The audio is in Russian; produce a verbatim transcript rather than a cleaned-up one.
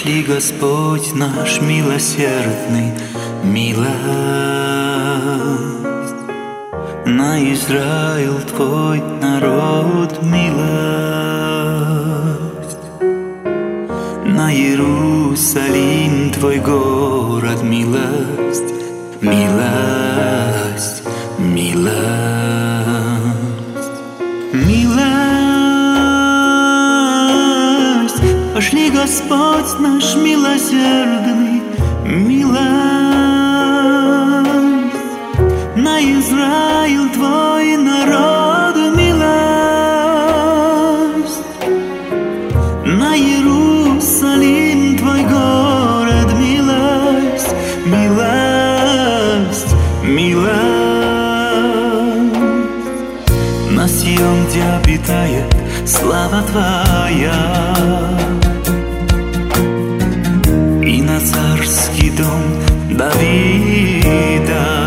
Пошли, Господь наш милосердный, милость на Израиль Твой народ, милость на Иерусалим Твой город, милость, милость, милость, милость. Пошли, Господь наш милосердный, милость на Израиль Твой народ, милость на Иерусалим Твой город, милость, милость, милость. На Сион, где обитает слава Твоя, и на царский дом Давида.